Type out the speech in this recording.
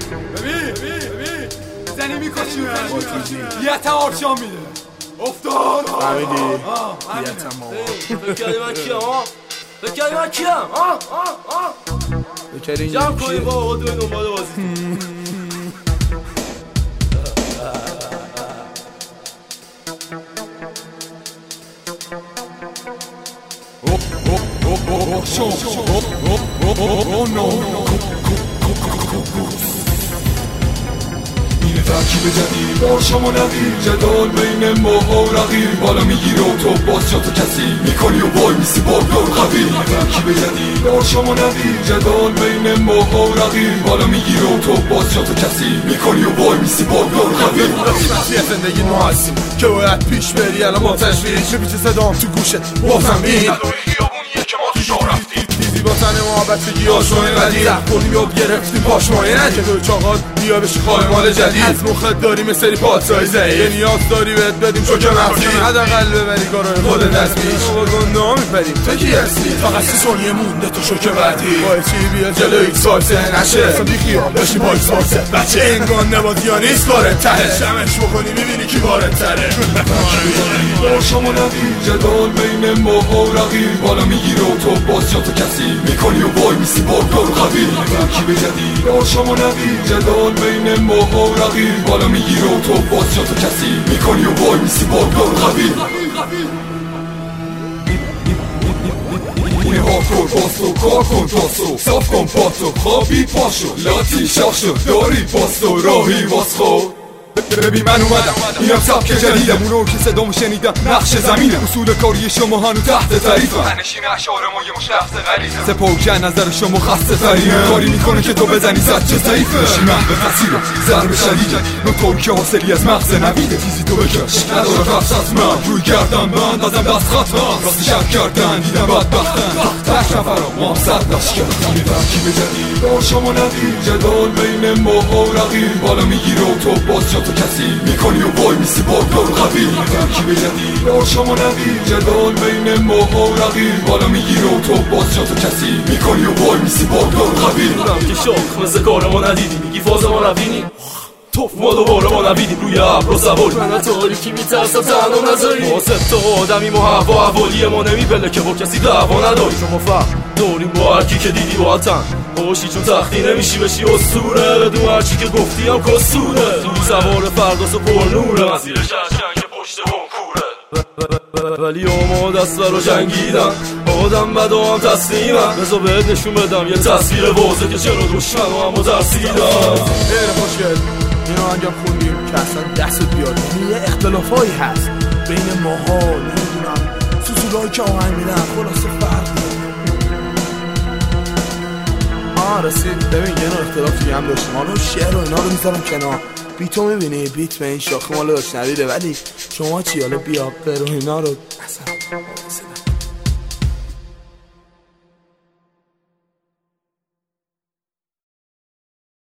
ببین زنی میکنی یه تمارشان میده افتاد فهمیدی؟ یه تمام بکردی من کیم ها؟ بکردی من کیم ها؟ بکردی این جمع کنیم با آقا دوی نمباد بازی اینه ترکیب جدید بار شما نقیر جدال بین ما و رقیب بالا میگیره و تو باز جا تو کسی میکنی و وای میسی بار قوی اینه ترکیب جدید بار شما نقیر جدال بین ما و رقیب بالا میگیره و تو باز جا تو کسی میکنی و وای میسی بار قوی یه زندگی ما هستیم که باید پیش بری الان ما تشویش میپیچه صدام تو گوشت بازم این خیابونیه که ما تو شاه رفتیم دیدی با تن ما بچگی آشنای قدیم زخونیم یاد گرفتیم پاشمایه ندیم تو چاقات بیا بشی خواهی مال جدید از مخت داریم یه سری پادسای زهی نیاز داری بهت بدیم چو که مفتی حداقل ببری کارای خود نظمیش با گنده ها میپریم تو کی هستی فقط 30 ثانیه مونده تو شوکه بعدی باید چی بیا جلو ایکس فایسه نشه اصلا بیخیال بشی با ایکس فایسه بچه این گنده بازی ها نیست کارت ته شمش بکنی میبینی کی بارت تره بار شما نقیر جدال بین ما و رقیب بالا میگیره و تو باز جا تو کسی میکنی و وای میسی بار قوی ترکیب جدید بار شما نقیر جدال بین ما و رقیب بالا میگیره و تو باز جا تو کسی میکنی و وای میسی بار قوی اینه هاکور باستو کار کن تاسو صاف کن پاتو خوابی پاشو لاتی شاخشو داری باستو راهی واسخو ببین من اومدم اینم سبک جدیدم اونو که صدامو شنیدم نقش زمینم اصول کاری شما هنو تحت تعریفم تنشین اشعار ما یه مش لفظ غلیظم سپوکن نظر شما خسته ترینه کاری میکنه که تو بزنی زد چه ضعیفه بشی محو تاثیره ضرب شدیده نوتوری که حاصلی از مغز نویده تیزی تو بکش نداره رفت از من روی گردم بند ازم دست خطم راستی شب کردن دیدم بدبختن تک نفرم ما صد لشکر اینه ترکیب جدید بار شما نقیر جدال بین ما و رقیب بالا میگیره و تو باز جا تو کسی میکنی و وای میسی بار قوی ترکیب جدید بار شما نقیر جدال بین ما و رقیب بالا میگیره و تو باز جا تو کسی میکنی و وای میسی بار قوی بودم که شاخ مثل کار ما ندیدی میگی فاز ما نبینی توف ما دوباره ما نبیدیم روی ابر و سواری من تاریکی میترسم تنها نذاری ما سه تا آدمی ما هوا حوالی ما نمیپله که با کسی دعوا نداری شما فهم داریم با هرکی که دیدی با تن باشی چون تختی نمیشی بشی اسطوره بدون هرچی که گفتی هم کسوره توی سوار فرداس و پر نوره مسیر شرشنگ که پشت کنکوره ولی آماده است برا جنگیدن آدم بد و هم تسلیمم بذار بهت نشون بدم یه تصویر واضح که چرا دشمن و هم ترسیدم خیلی خوشگل اینو انجام خوندیم که اصلا دست بیاد یعنی یه اختلافایی هست بین ماها نمیدونم سوسولایی که آهنگ میدن خلاصه فرق رسید ببین یه نوع اختلاف دیگه هم داشتیم حالا شعر و اینا رو میذارم کنار بیتو میبینی بیت به این شاخه مال داشنویده ولی شما چی حالا بیا برو اینا رو اصلا